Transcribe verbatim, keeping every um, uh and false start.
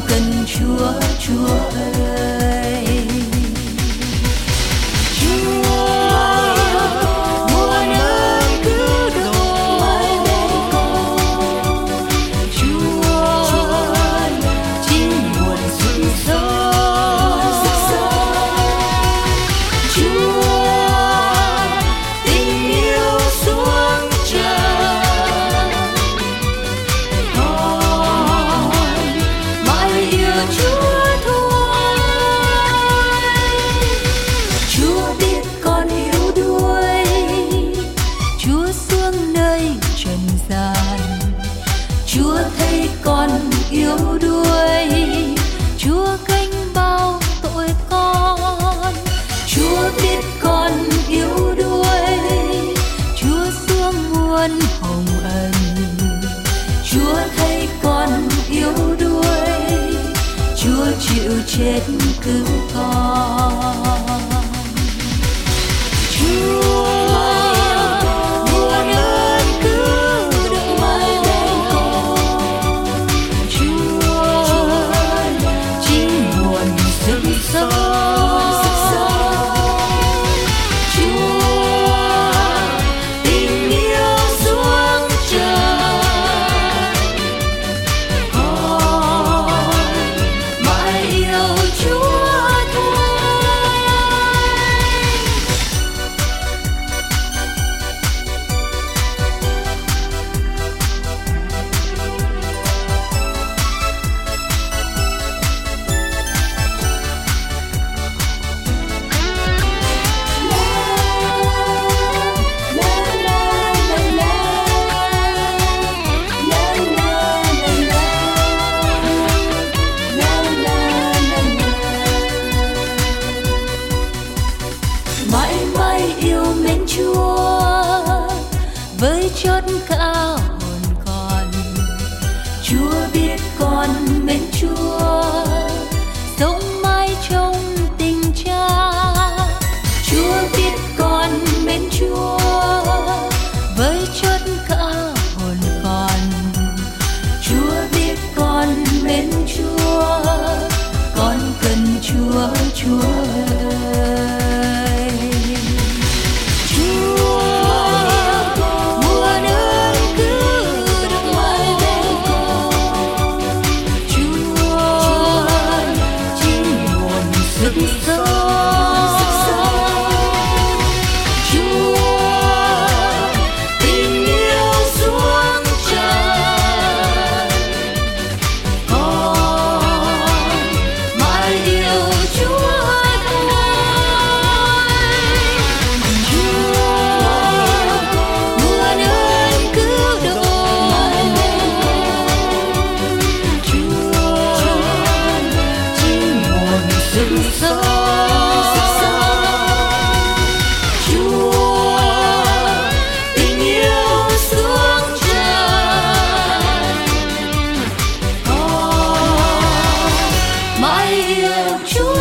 cần Chúa, Chúa ơi. Chúa muôn ơn cứu độ, Chúa chính nguồn sự sống, Chúa tình yêu xuống trần, con mãi yêu Chúa thôi. Chúa biết con yếu đuối, Chúa xuống nơi trần gian, Chúa thấy con yếu đuối, Chúa gánh bao tội con. Chúa biết con yếu đuối, Chúa xuống muôn hồng ân, Chúa thấy con yếu đuối, Chúa chịu chết cứu con. Chúa muôn ơn cứu độ, Chúa chính nguồn sự sống, Chúa tình yêu xuống trần, con mãi yêu Chúa thôi. Mãi mãi yêu mến Chúa với chót cả hồn con. Chúa biết con mến Chúa, sống mãi trong tình cha. Chúa biết con mến Chúa với chót cả hồn con. Chúa biết con mến Chúa, con cần Chúa, Chúa ơi. Chúa muôn ơn cứu độ, Chúa chính nguồn sức sống, Chúa tình yêu xuống trần, con mãi yêu Chúa thôi. Chúa muôn ơn cứu độ, Chúa chính nguồn sự sống, Chúa tình yêu xuống trần, con mãi yêu Chúa.